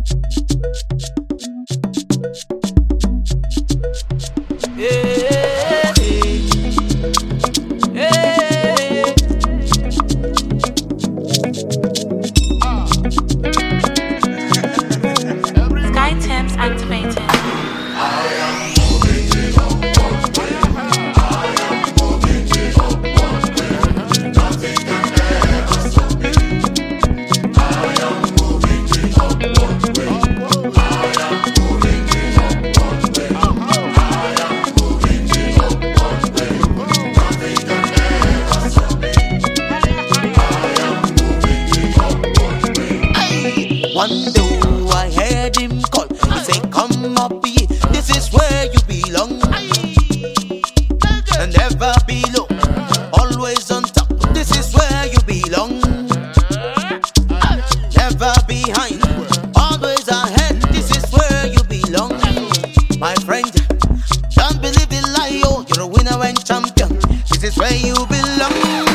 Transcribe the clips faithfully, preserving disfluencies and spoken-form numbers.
One day I heard him call. He say, "Come up here, this is where you belong." And never below, always on top. This is where you belong. Never behind, always ahead. This is where you belong, my friend. Don't believe the lie, oh, you're a winner and champion. This is where you belong.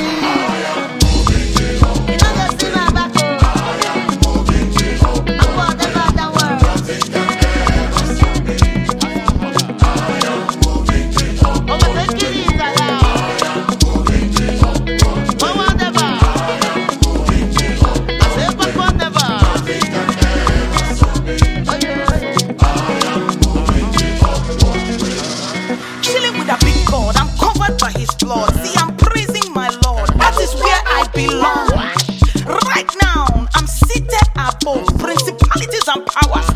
Lord. See, I'm praising my Lord. That is where I belong. Right now, I'm seated above principalities and powers.